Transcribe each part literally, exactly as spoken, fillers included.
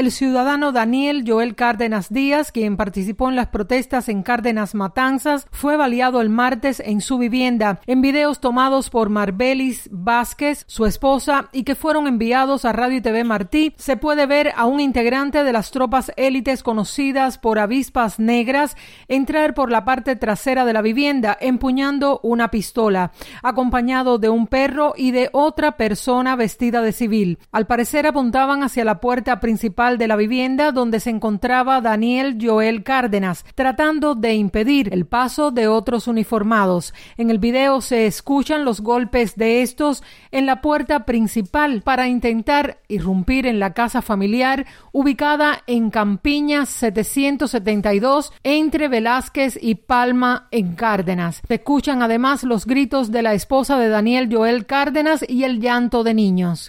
El ciudadano Daniel Joel Cárdenas Díaz, quien participó en las protestas en Cárdenas Matanzas, fue baleado el martes en su vivienda. En videos tomados por Marbelis Vázquez, su esposa, y que fueron enviados a Radio y T V Martí, se puede ver a un integrante de las tropas élites conocidas por avispas negras entrar por la parte trasera de la vivienda empuñando una pistola, acompañado de un perro y de otra persona vestida de civil. Al parecer apuntaban hacia la puerta principal de la vivienda donde se encontraba Daniel Joel Cárdenas, tratando de impedir el paso de otros uniformados. En el video se escuchan los golpes de estos en la puerta principal para intentar irrumpir en la casa familiar ubicada en Campiña setecientos setenta y dos entre Velázquez y Palma en Cárdenas. Se escuchan además los gritos de la esposa de Daniel Joel Cárdenas y el llanto de niños.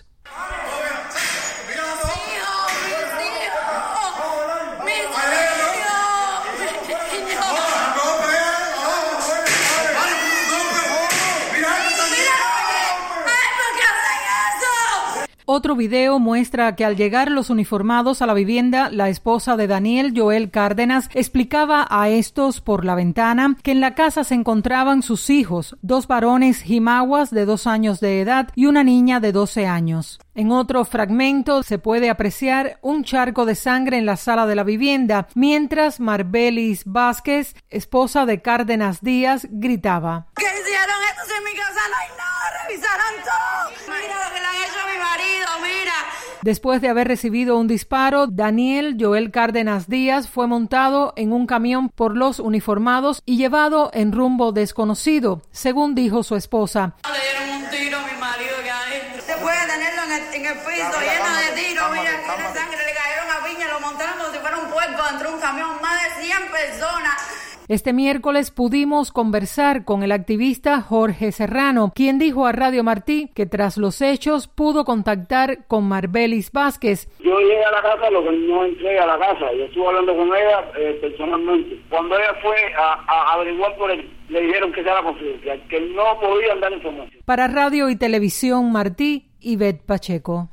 Otro video muestra que al llegar los uniformados a la vivienda, la esposa de Daniel Joel Cárdenas explicaba a estos por la ventana que en la casa se encontraban sus hijos, dos varones jimaguas de dos años de edad y una niña de doce años. En otro fragmento se puede apreciar un charco de sangre en la sala de la vivienda, mientras Marbelis Vázquez, esposa de Cárdenas Díaz, gritaba: ¿Qué hicieron estos en mi casa? No hay nada, revisaron todo. Mira lo que le han hecho a mi marido, mira. Después de haber recibido un disparo, Daniel Joel Cárdenas Díaz fue montado en un camión por los uniformados y llevado en rumbo desconocido, según dijo su esposa. Le dieron un tiro a mi marido que adentro. Se puede tenerlo en el, en el piso lleno de tiros, mira, tiene sangre, le cayeron a piña, lo montaron como si fuera un puerco dentro de un camión, más de cien personas. Este miércoles pudimos conversar con el activista Jorge Serrano, quien dijo a Radio Martí que tras los hechos pudo contactar con Marbelis Vázquez. Yo llegué a la casa, lo que no entré a la casa, yo estuve hablando con ella eh, personalmente. Cuando ella fue a, a averiguar por él, le dijeron que era confidencial, que no podían dar información. Para Radio y Televisión Martí, Ivette Pacheco.